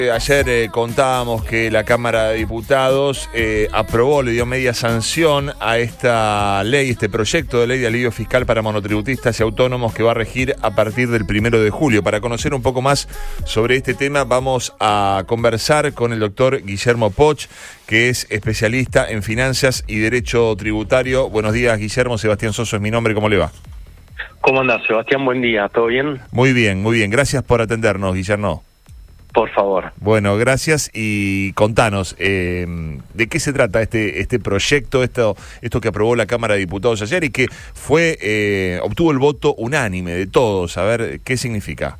Ayer contábamos que la Cámara de Diputados aprobó, le dio media sanción a esta ley, este proyecto de ley de alivio fiscal para monotributistas y autónomos que va a regir a partir del 1 de julio. Para conocer un poco más sobre este tema, vamos a conversar con el doctor Guillermo Poch, que es especialista en finanzas y derecho tributario. Buenos días, Guillermo. Sebastián Soso es mi nombre. ¿Cómo le va? ¿Cómo andás, Sebastián? Buen día. ¿Todo bien? Muy bien, muy bien. Gracias por atendernos, Guillermo. Por favor. Bueno, gracias y contanos, ¿de qué se trata este proyecto, esto que aprobó la Cámara de Diputados ayer y que obtuvo el voto unánime de todos? A ver, ¿qué significa?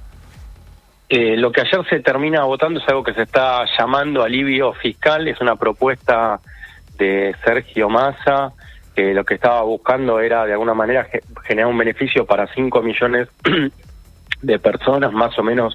Lo que ayer se termina votando es algo que se está llamando alivio fiscal, es una propuesta de Sergio Massa, que lo que estaba buscando era de alguna manera generar un beneficio para 5 millones de personas, más o menos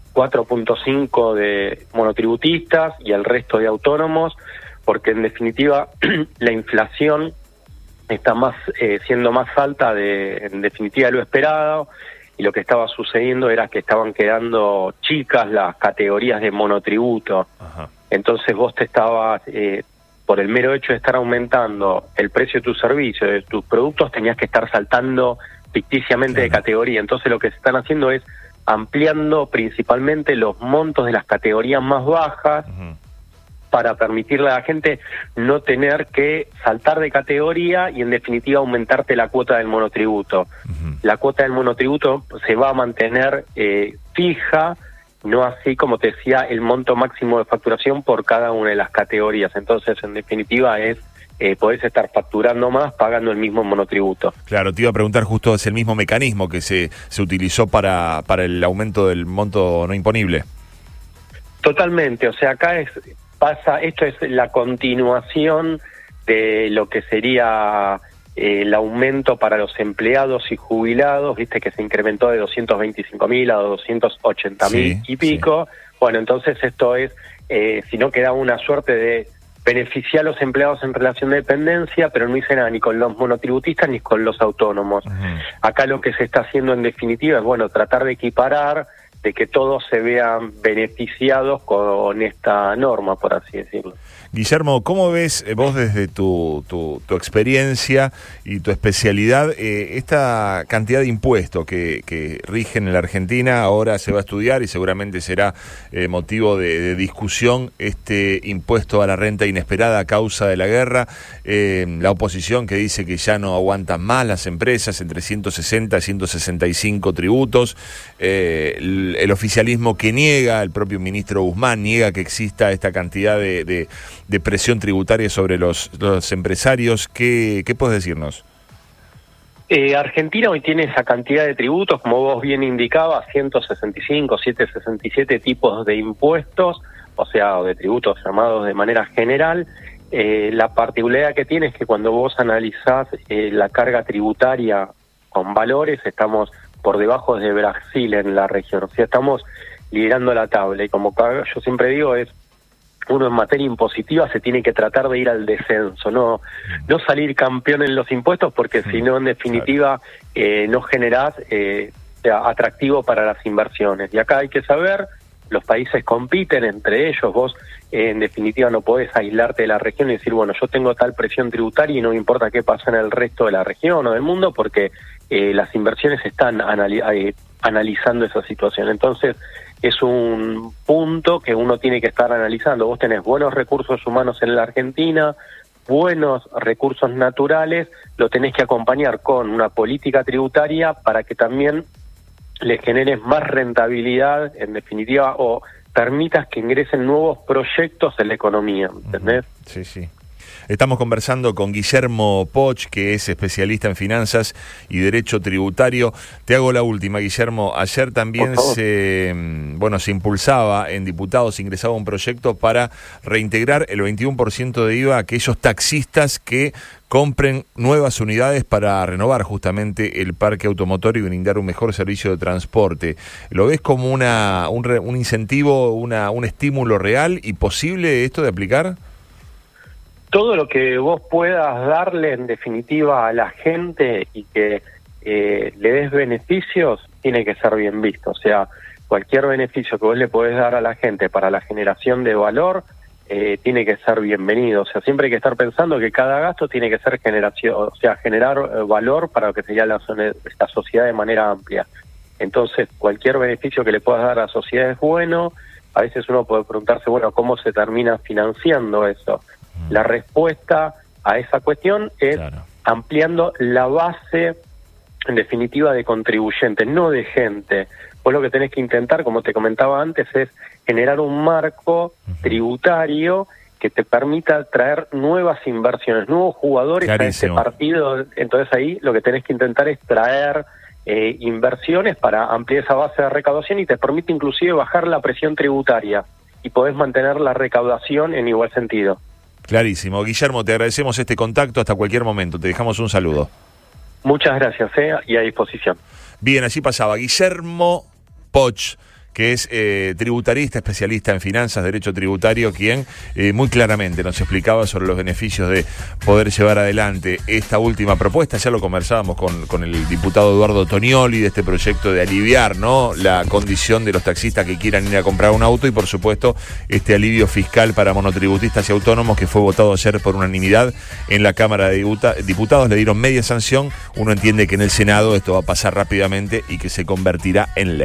4.5 de monotributistas y el resto de autónomos, porque en definitiva la inflación está siendo más alta en definitiva de lo esperado, y lo que estaba sucediendo era que estaban quedando chicas las categorías de monotributo. Ajá. Entonces vos te estabas, por el mero hecho de estar aumentando el precio de tu servicio, de tus productos, tenías que estar saltando ficticiamente de categoría. Entonces lo que se están haciendo es ampliando principalmente los montos de las categorías más bajas, para permitirle a la gente no tener que saltar de categoría y en definitiva aumentarte la cuota del monotributo. La cuota del monotributo se va a mantener fija, no así como te decía el monto máximo de facturación por cada una de las categorías. Entonces en definitiva podés estar facturando más pagando el mismo monotributo. Claro, te iba a preguntar, justo es el mismo mecanismo que se utilizó para el aumento del monto no imponible. Totalmente, o sea, acá esto es la continuación de lo que sería el aumento para los empleados y jubilados, viste que se incrementó de 225.000 a 280.000 y pico. Sí. Bueno, entonces esto es, si no queda una suerte de beneficiar a los empleados en relación de dependencia, pero no hice nada ni con los monotributistas ni con los autónomos. Acá lo que se está haciendo en definitiva es, bueno, tratar de equiparar, de que todos se vean beneficiados con esta norma, por así decirlo. Guillermo, ¿cómo ves vos desde tu experiencia y tu especialidad esta cantidad de impuestos que rigen en la Argentina? Ahora se va a estudiar y seguramente será motivo de discusión este impuesto a la renta inesperada a causa de la guerra. La oposición que dice que ya no aguantan más las empresas, entre 160 y 165 tributos. El oficialismo que niega, el propio ministro Guzmán niega que exista esta cantidad de presión tributaria sobre los empresarios. ¿Qué puedes decirnos? Argentina hoy tiene esa cantidad de tributos, como vos bien indicabas, 165, 767 tipos de impuestos, o sea, de tributos llamados de manera general. La particularidad que tiene es que cuando vos analizás la carga tributaria con valores, estamos por debajo de Brasil en la región, o sea, estamos liderando la tabla, y como yo siempre digo, uno en materia impositiva se tiene que tratar de ir al descenso, no salir campeón en los impuestos, porque si no, en definitiva, no generás atractivo para las inversiones. Y acá hay que saber, los países compiten entre ellos, vos en definitiva no podés aislarte de la región y decir, bueno, yo tengo tal presión tributaria y no me importa qué pasa en el resto de la región o del mundo, porque las inversiones están analizando esa situación. Entonces es un punto que uno tiene que estar analizando. Vos tenés buenos recursos humanos en la Argentina, buenos recursos naturales, lo tenés que acompañar con una política tributaria para que también le generes más rentabilidad, en definitiva, o permitas que ingresen nuevos proyectos en la economía, ¿entendés? Sí, sí. Estamos conversando con Guillermo Poch, que es especialista en finanzas y derecho tributario. Te hago la última, Guillermo. Ayer también se impulsaba en diputados, ingresaba un proyecto para reintegrar el 21% de IVA a aquellos taxistas que compren nuevas unidades para renovar justamente el parque automotor y brindar un mejor servicio de transporte. ¿Lo ves como un incentivo, un estímulo real y posible esto de aplicar? Todo lo que vos puedas darle en definitiva a la gente y que le des beneficios tiene que ser bien visto. O sea, cualquier beneficio que vos le podés dar a la gente para la generación de valor, tiene que ser bienvenido. O sea, siempre hay que estar pensando que cada gasto tiene que ser generación, o sea, generar valor para lo que sería la sociedad de manera amplia. Entonces, cualquier beneficio que le puedas dar a la sociedad es bueno. A veces uno puede preguntarse, bueno, ¿cómo se termina financiando eso? La respuesta a esa cuestión es ampliando la base, en definitiva, de contribuyentes, no de gente. Vos lo que tenés que intentar, como te comentaba antes, es generar un marco tributario que te permita traer nuevas inversiones, nuevos jugadores a ese partido. Entonces ahí lo que tenés que intentar es traer inversiones para ampliar esa base de recaudación y te permite inclusive bajar la presión tributaria y podés mantener la recaudación en igual sentido. Clarísimo. Guillermo, te agradecemos este contacto hasta cualquier momento. Te dejamos un saludo. Muchas gracias, y a disposición. Bien, allí pasaba Guillermo Poch, que es tributarista, especialista en finanzas, derecho tributario, quien muy claramente nos explicaba sobre los beneficios de poder llevar adelante esta última propuesta. Ya lo conversábamos con el diputado Eduardo Tonioli de este proyecto de aliviar, ¿no?, la condición de los taxistas que quieran ir a comprar un auto y, por supuesto, este alivio fiscal para monotributistas y autónomos que fue votado ayer por unanimidad en la Cámara de Diputados. Le dieron media sanción. Uno entiende que en el Senado esto va a pasar rápidamente y que se convertirá en ley.